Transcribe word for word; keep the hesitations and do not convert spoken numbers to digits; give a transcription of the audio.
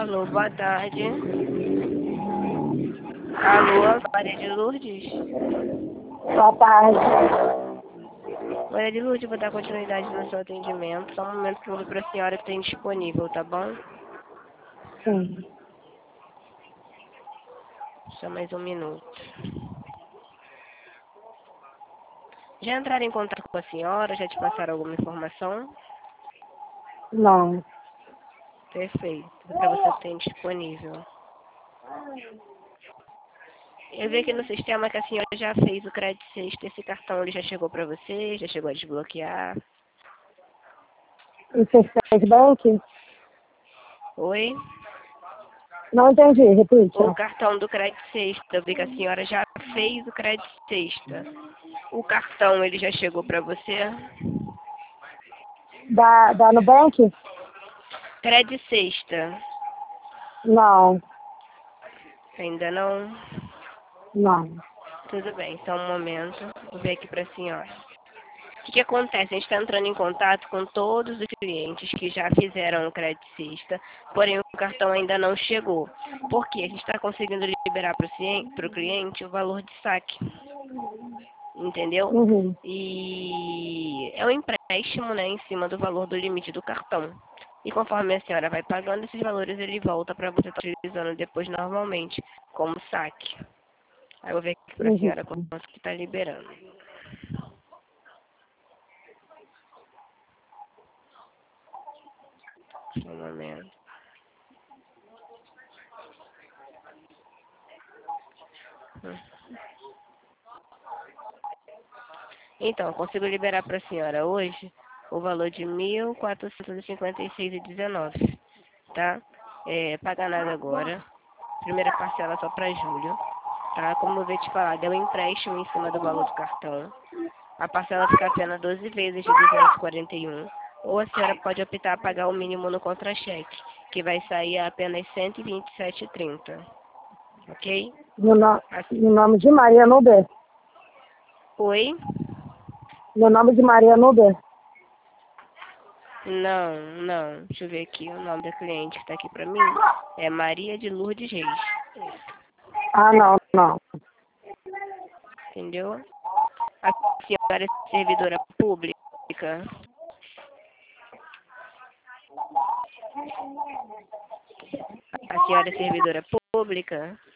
Alô, boa tarde. Alô, Maria de Lourdes? Boa tarde. Maria de Lourdes, vou dar continuidade no seu atendimento. Só um momento que eu vou para a senhora que tem disponível, tá bom? Sim. Só mais um minuto. Já entraram em contato com a senhora? Já te passaram alguma informação? Não. Perfeito. Para você que tem disponível. Eu vi aqui no sistema que a senhora já fez o crédito sexta. Esse cartão ele já chegou para você? Já chegou a desbloquear? O Cestec Bank? Oi? Não entendi, repite. O cartão do crédito sexta. Eu vi que a senhora já fez o crédito sexta. O cartão ele já chegou para você? Da, da Nubank? Crédito sexta. Não. Ainda não? Não. Tudo bem, só um momento. Vou ver aqui para a senhora. O que, que acontece? A gente está entrando em contato com todos os clientes que já fizeram o crédito sexta, porém o cartão ainda não chegou. Por quê? A gente está conseguindo liberar para o cliente o valor de saque. Entendeu? Uhum. E é um empréstimo, né, em cima do valor do limite do cartão. E conforme a senhora vai pagando, esses valores ele volta para você estar utilizando depois normalmente, como saque. Aí eu vou ver aqui para a Uhum. senhora quanto que está liberando. Só um momento. Hum. Então, eu consigo liberar para a senhora hoje o valor de mil quatrocentos e cinquenta e seis reais e dezenove, tá? É, paga nada agora. Primeira parcela só para julho, tá? Como eu vou te falar, deu um empréstimo em cima do valor do cartão. A parcela fica apenas doze vezes de duzentos e quarenta e um. Ou a senhora pode optar a pagar o mínimo no contra-cheque, que vai sair a apenas cento e vinte e sete reais e trinta centavos. Ok? No, no, Assim. no nome de Maria Nuber? Oi? No nome de Maria Nuber? Não, não. Deixa eu ver aqui o nome da cliente que está aqui para mim. É Maria de Lourdes Reis. Ah, não, não. Entendeu? A senhora é servidora pública? A senhora é servidora pública?